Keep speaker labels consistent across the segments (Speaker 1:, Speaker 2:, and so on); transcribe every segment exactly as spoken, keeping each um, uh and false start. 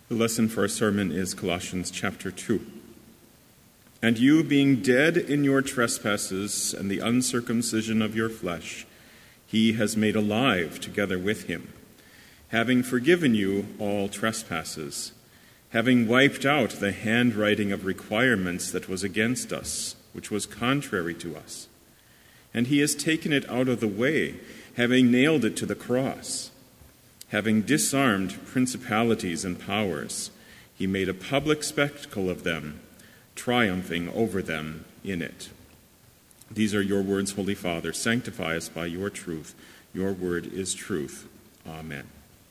Speaker 1: The lesson for our sermon is Colossians chapter two. And you, being dead in your trespasses and the uncircumcision of your flesh, he has made alive together with him, having forgiven you all trespasses, having wiped out the handwriting of requirements that was against us, which was contrary to us. And he has taken it out of the way, having nailed it to the cross. Having disarmed principalities and powers, he made a public spectacle of them, triumphing over them in it. These are your words, Holy Father. Sanctify us by your truth. Your word is truth. Amen.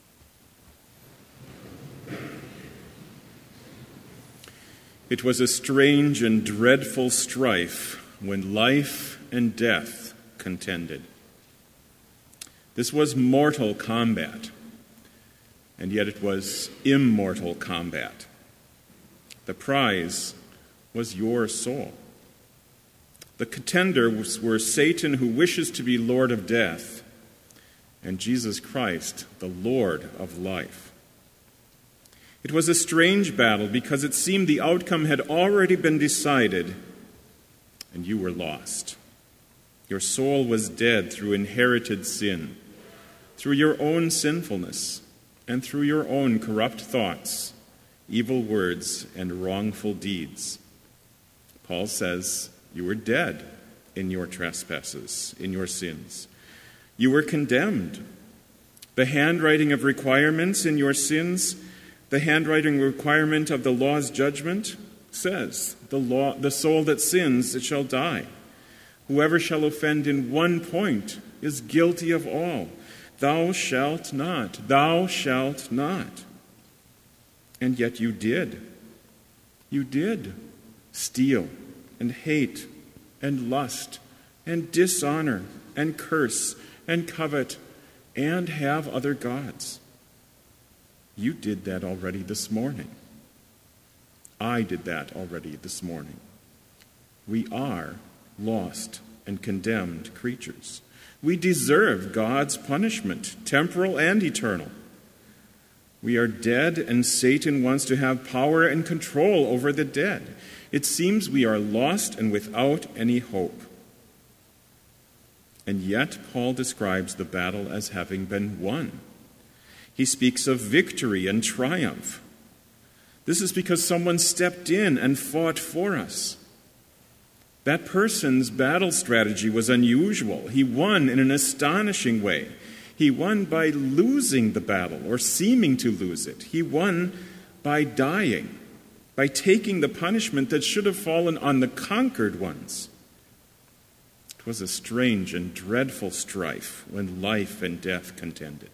Speaker 1: It was a strange and dreadful strife when life and death contended. This was mortal combat. And yet it was immortal combat. The prize was your soul. The contenders were Satan, who wishes to be Lord of death, and Jesus Christ, the Lord of life. It was a strange battle because it seemed the outcome had already been decided, and you were lost. Your soul was dead through inherited sin, through your own sinfulness, and through your own corrupt thoughts, evil words, and wrongful deeds. Paul says, you were dead in your trespasses, in your sins. You were condemned. The handwriting of requirements in your sins, the handwriting requirement of the law's judgment, says, the law, the soul that sins, it shall die. Whoever shall offend in one point is guilty of all. Thou shalt not, thou shalt not. And yet you did. You did steal and hate and lust and dishonor and curse and covet and have other gods. You did that already this morning. I did that already this morning. We are lost and condemned creatures. We deserve God's punishment, temporal and eternal. We are dead, and Satan wants to have power and control over the dead. It seems we are lost and without any hope. And yet, Paul describes the battle as having been won. He speaks of victory and triumph. This is because someone stepped in and fought for us. That person's battle strategy was unusual. He won in an astonishing way. He won by losing the battle, or seeming to lose it. He won by dying, by taking the punishment that should have fallen on the conquered ones. It was a strange and dreadful strife when life and death contended.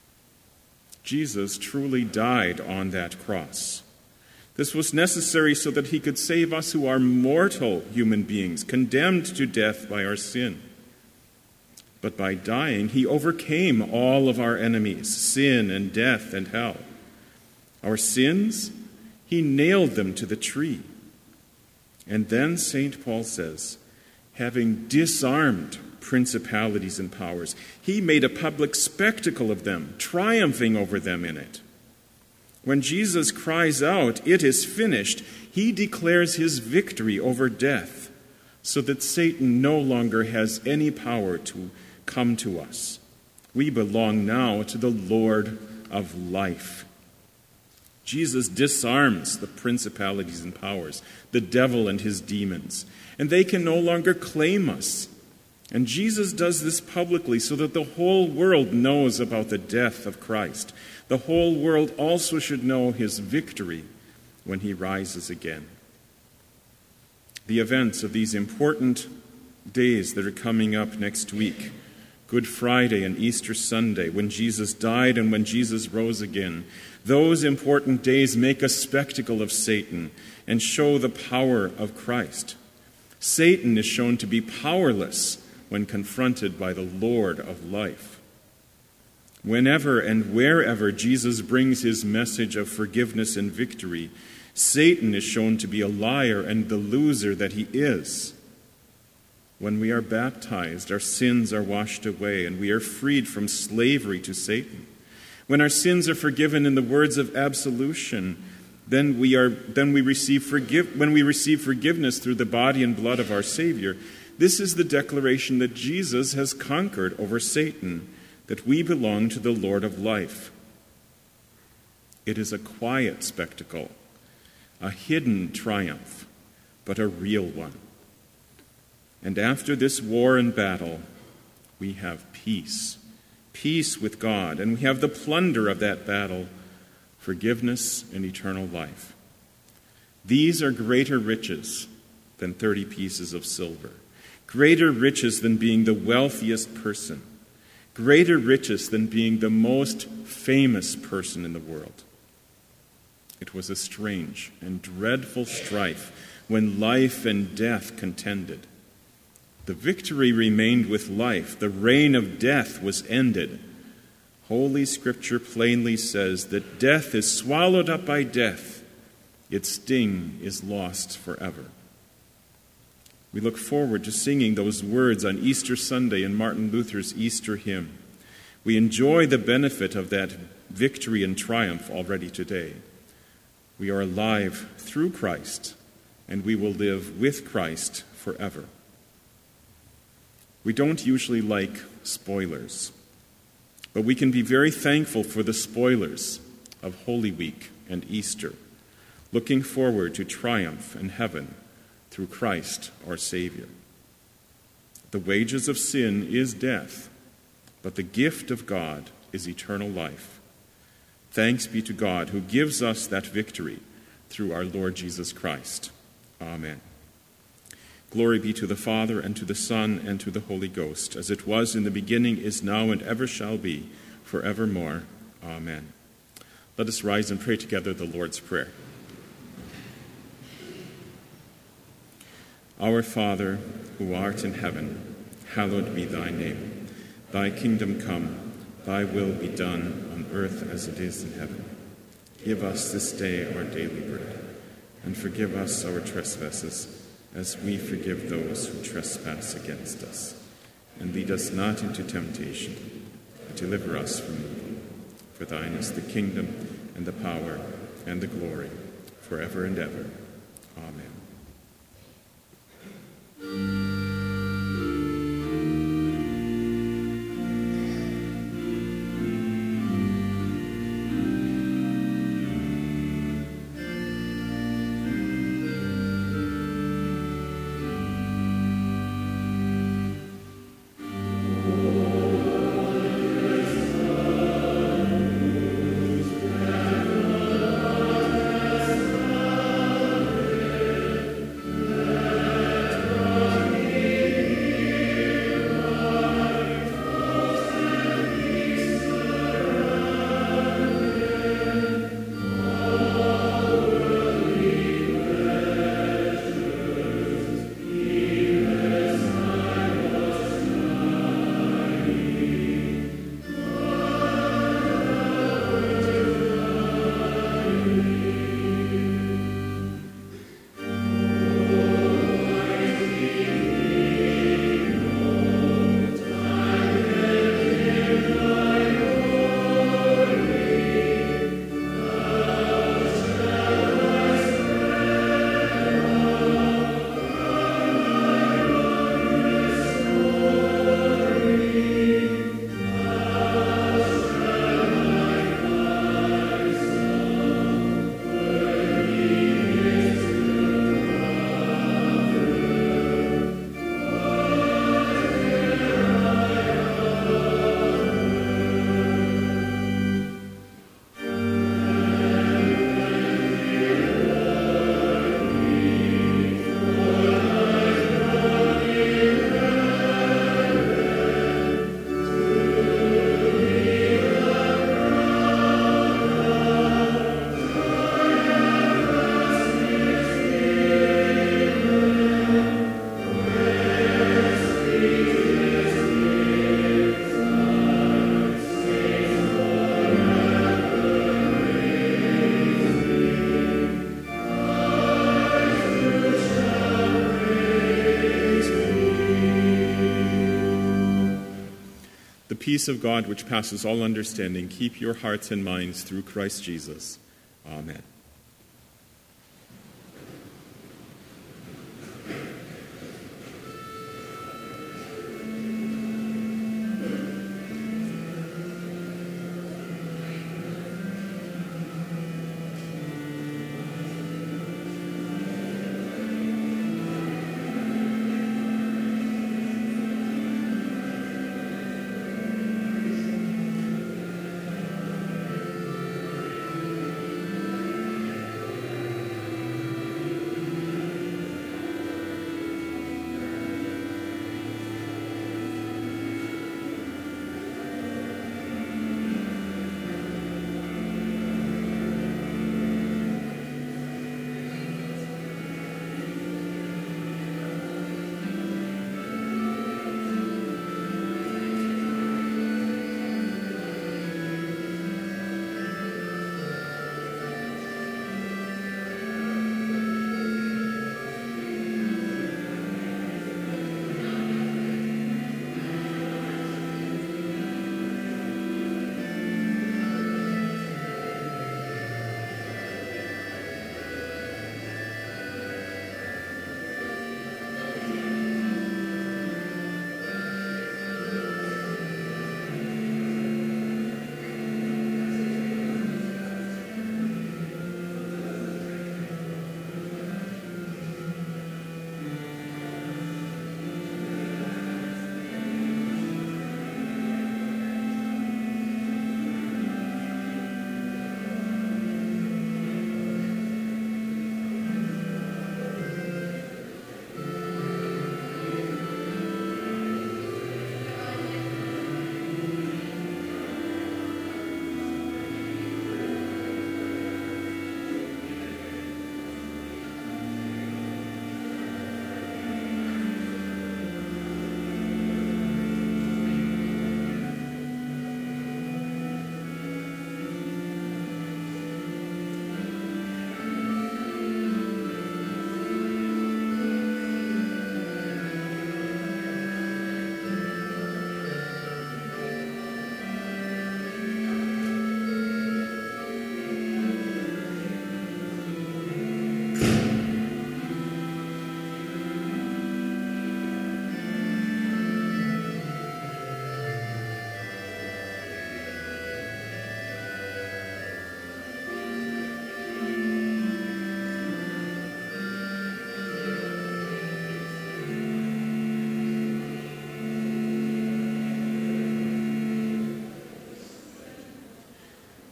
Speaker 1: Jesus truly died on that cross. This was necessary so that he could save us who are mortal human beings, condemned to death by our sin. But by dying, he overcame all of our enemies, sin and death and hell. Our sins, he nailed them to the tree. And then Saint Paul says, having disarmed principalities and powers, he made a public spectacle of them, triumphing over them in it. When Jesus cries out, "It is finished," he declares his victory over death, so that Satan no longer has any power to come to us. We belong now to the Lord of life. Jesus disarms the principalities and powers, the devil and his demons, and they can no longer claim us. And Jesus does this publicly so that the whole world knows about the death of Christ. The whole world also should know his victory when he rises again. The events of these important days that are coming up next week, Good Friday and Easter Sunday, when Jesus died and when Jesus rose again, those important days make a spectacle of Satan and show the power of Christ. Satan is shown to be powerless when confronted by the Lord of life. Whenever and wherever Jesus brings his message of forgiveness and victory, Satan is shown to be a liar and the loser that he is. When we are baptized, our sins are washed away and we are freed from slavery to Satan. When our sins are forgiven in the words of absolution, then we are then we receive forgive when we receive forgiveness through the body and blood of our Savior. This is the declaration that Jesus has conquered over Satan, that we belong to the Lord of life. It is a quiet spectacle, a hidden triumph, but a real one. And after this war and battle, we have peace, peace with God, and we have the plunder of that battle, forgiveness and eternal life. These are greater riches than thirty pieces of silver, greater riches than being the wealthiest person, greater riches than being the most famous person in the world. It was a strange and dreadful strife when life and death contended. The victory remained with life. The reign of death was ended. Holy Scripture plainly says that death is swallowed up by death. Its sting is lost forever. We look forward to singing those words on Easter Sunday in Martin Luther's Easter hymn. We enjoy the benefit of that victory and triumph already today. We are alive through Christ, and we will live with Christ forever. We don't usually like spoilers, but we can be very thankful for the spoilers of Holy Week and Easter, looking forward to triumph in heaven through Christ our Savior. The wages of sin is death, but the gift of God is eternal life. Thanks be to God who gives us that victory through our Lord Jesus Christ. Amen. Glory be to the Father, and to the Son, and to the Holy Ghost, as it was in the beginning, is now, and ever shall be, forevermore. Amen. Let us rise and pray together the Lord's Prayer. Our Father, who art in heaven, hallowed be thy name. Thy kingdom come, thy will be done on earth as it is in heaven. Give us this day our daily bread, and forgive us our trespasses, as we forgive those who trespass against us. And lead us not into temptation, but deliver us from evil. For thine is the kingdom, and the power, and the glory, forever and ever. Amen. peace of God, which passes all understanding, keep your hearts and minds through Christ Jesus. Amen.